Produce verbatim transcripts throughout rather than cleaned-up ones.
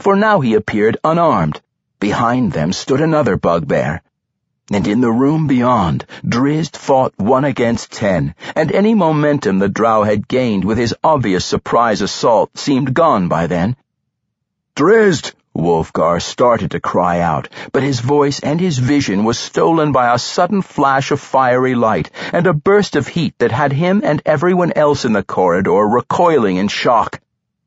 for now he appeared unarmed. Behind them stood another bugbear. And in the room beyond, Drizzt fought one against ten, and any momentum the drow had gained with his obvious surprise assault seemed gone by then. "Drizzt!" Wulfgar started to cry out, but his voice and his vision was stolen by a sudden flash of fiery light and a burst of heat that had him and everyone else in the corridor recoiling in shock.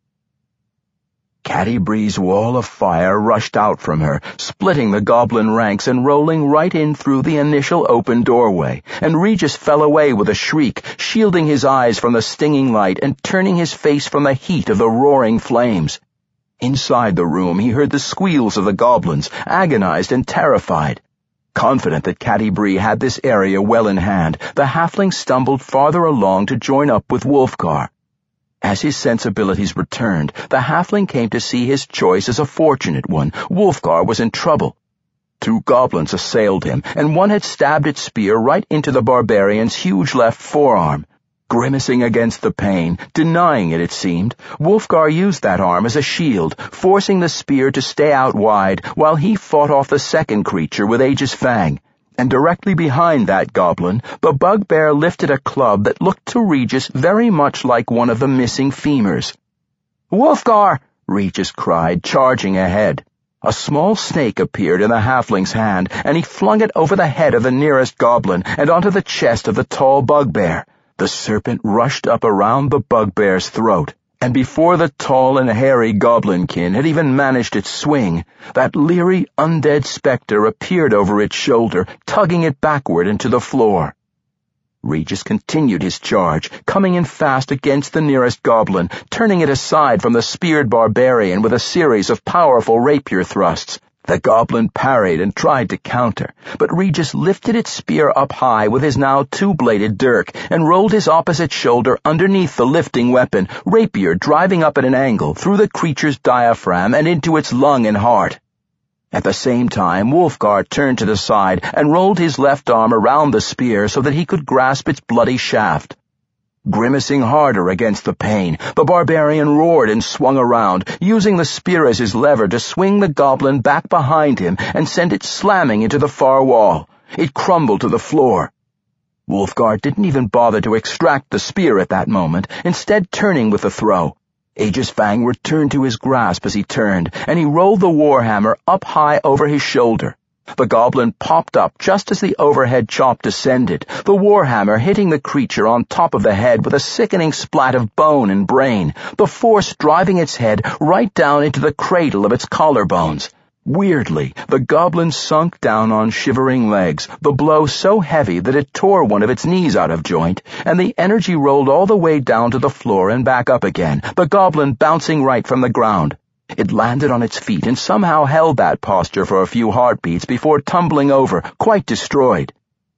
Catti-brie's wall of fire rushed out from her, splitting the goblin ranks and rolling right in through the initial open doorway, and Regis fell away with a shriek, shielding his eyes from the stinging light and turning his face from the heat of the roaring flames. Inside the room he heard the squeals of the goblins, agonized and terrified. Confident that Catti-brie had this area well in hand, the halfling stumbled farther along to join up with Wulfgar. As his sensibilities returned, the halfling came to see his choice as a fortunate one. Wulfgar was in trouble. Two goblins assailed him, and one had stabbed its spear right into the barbarian's huge left forearm. Grimacing against the pain, denying it, it seemed, Wulfgar used that arm as a shield, forcing the spear to stay out wide while he fought off the second creature with Aegis Fang. And directly behind that goblin, the bugbear lifted a club that looked to Regis very much like one of the missing femurs. "Wulfgar!" Regis cried, charging ahead. A small snake appeared in the halfling's hand, and he flung it over the head of the nearest goblin and onto the chest of the tall bugbear. The serpent rushed up around the bugbear's throat, and before the tall and hairy goblinkin had even managed its swing, that leery undead spectre appeared over its shoulder, tugging it backward into the floor. Regis continued his charge, coming in fast against the nearest goblin, turning it aside from the speared barbarian with a series of powerful rapier thrusts. The goblin parried and tried to counter, but Regis lifted its spear up high with his now two-bladed dirk and rolled his opposite shoulder underneath the lifting weapon, rapier driving up at an angle through the creature's diaphragm and into its lung and heart. At the same time, Wulfgar turned to the side and rolled his left arm around the spear so that he could grasp its bloody shaft. Grimacing harder against the pain, the barbarian roared and swung around, using the spear as his lever to swing the goblin back behind him and send it slamming into the far wall. It crumbled to the floor. Wulfgar didn't even bother to extract the spear at that moment, instead turning with the throw. Aegis Fang returned to his grasp as he turned, and he rolled the warhammer up high over his shoulder. The goblin popped up just as the overhead chop descended, the warhammer hitting the creature on top of the head with a sickening splat of bone and brain, the force driving its head right down into the cradle of its collarbones. Weirdly, the goblin sunk down on shivering legs, the blow so heavy that it tore one of its knees out of joint, and the energy rolled all the way down to the floor and back up again, the goblin bouncing right from the ground. It landed on its feet and somehow held that posture for a few heartbeats before tumbling over, quite destroyed.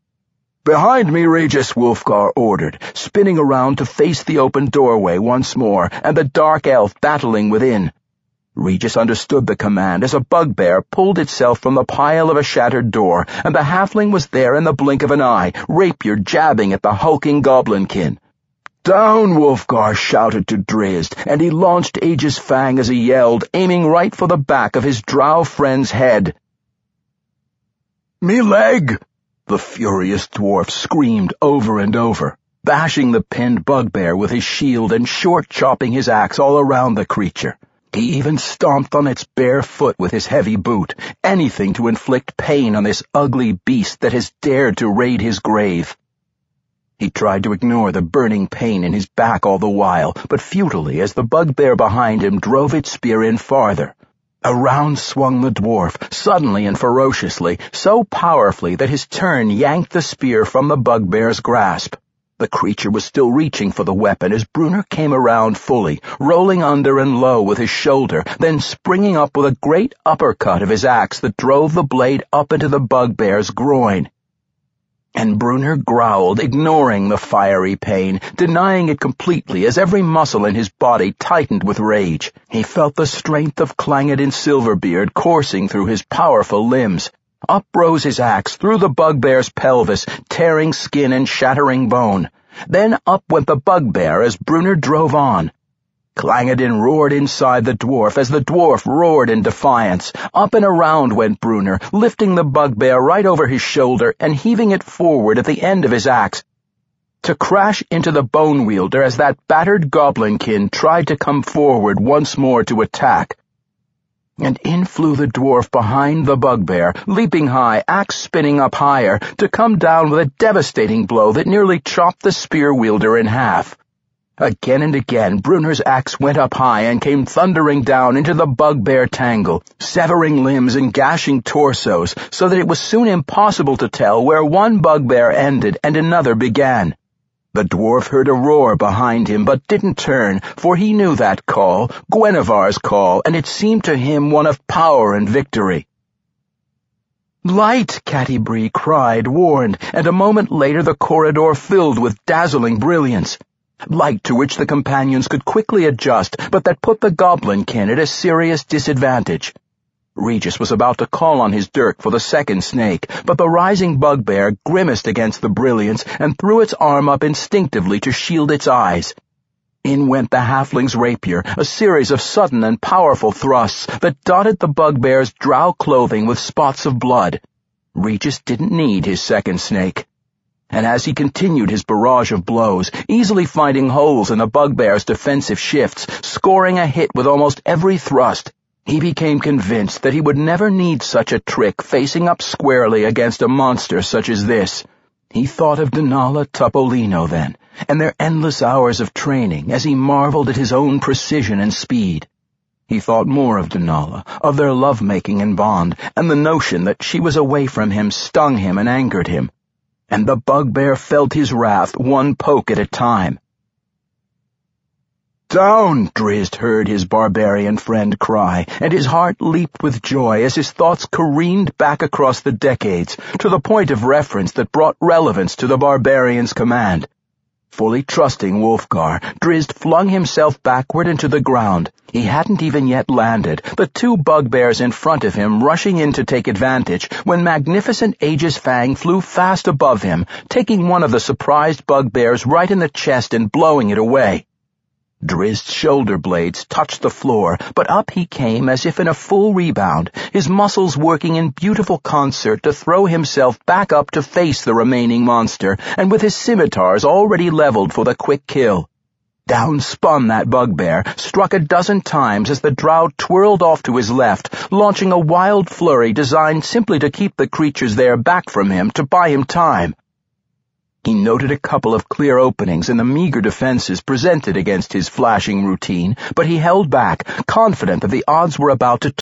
"Behind me, Regis," Wulfgar ordered, spinning around to face the open doorway once more and the dark elf battling within. Regis understood the command as a bugbear pulled itself from the pile of a shattered door, and the halfling was there in the blink of an eye, rapier jabbing at the hulking goblinkin. "Down!" Wulfgar shouted to Drizzt, and he launched Aegis Fang as he yelled, aiming right for the back of his drow friend's head. "Me leg!" the furious dwarf screamed over and over, bashing the pinned bugbear with his shield and short-chopping his axe all around the creature. He even stomped on its bare foot with his heavy boot, anything to inflict pain on this ugly beast that has dared to raid his grave. He tried to ignore the burning pain in his back all the while, but futilely as the bugbear behind him drove its spear in farther. Around swung the dwarf, suddenly and ferociously, so powerfully that his turn yanked the spear from the bugbear's grasp. The creature was still reaching for the weapon as Brunner came around fully, rolling under and low with his shoulder, then springing up with a great uppercut of his axe that drove the blade up into the bugbear's groin. And Brunner growled, ignoring the fiery pain, denying it completely as every muscle in his body tightened with rage. He felt the strength of Clangeddin Silverbeard coursing through his powerful limbs. Up rose his axe through the bugbear's pelvis, tearing skin and shattering bone. Then up went the bugbear as Brunner drove on. Clangadin roared inside the dwarf as the dwarf roared in defiance. Up and around went Brunner, lifting the bugbear right over his shoulder and heaving it forward at the end of his axe, to crash into the bone wielder as that battered goblinkin tried to come forward once more to attack. And in flew the dwarf behind the bugbear, leaping high, axe spinning up higher, to come down with a devastating blow that nearly chopped the spear wielder in half. Again and again, Brunner's axe went up high and came thundering down into the bugbear tangle, severing limbs and gashing torsos, so that it was soon impossible to tell where one bugbear ended and another began. The dwarf heard a roar behind him, but didn't turn, for he knew that call, Guinevere's call, and it seemed to him one of power and victory. "Light!" Catti-brie cried, warned, and a moment later the corridor filled with dazzling brilliance. Light to which the companions could quickly adjust, but that put the goblinkin at a serious disadvantage. Regis was about to call on his dirk for the second snake, but the rising bugbear grimaced against the brilliance and threw its arm up instinctively to shield its eyes. In went the halfling's rapier, a series of sudden and powerful thrusts that dotted the bugbear's drow clothing with spots of blood. Regis didn't need his second snake. And as he continued his barrage of blows, easily finding holes in the bugbear's defensive shifts, scoring a hit with almost every thrust, he became convinced that he would never need such a trick facing up squarely against a monster such as this. He thought of Dinala Topolino then, and their endless hours of training as he marveled at his own precision and speed. He thought more of Dinala, of their love-making and bond, and the notion that she was away from him stung him and angered him. And the bugbear felt his wrath one poke at a time. "Down!" Drizzt heard his barbarian friend cry, and his heart leaped with joy as his thoughts careened back across the decades to the point of reference that brought relevance to the barbarian's command. Fully trusting Wulfgar, Drizzt flung himself backward into the ground. He hadn't even yet landed, the two bugbears in front of him rushing in to take advantage, when magnificent Aegis Fang flew fast above him, taking one of the surprised bugbears right in the chest and blowing it away. Drizzt's shoulder blades touched the floor, but up he came as if in a full rebound, his muscles working in beautiful concert to throw himself back up to face the remaining monster, and with his scimitars already leveled for the quick kill. Down spun that bugbear, struck a dozen times as the drow twirled off to his left, launching a wild flurry designed simply to keep the creatures there back from him to buy him time. He noted a couple of clear openings in the meager defenses presented against his flashing routine, but he held back, confident that the odds were about to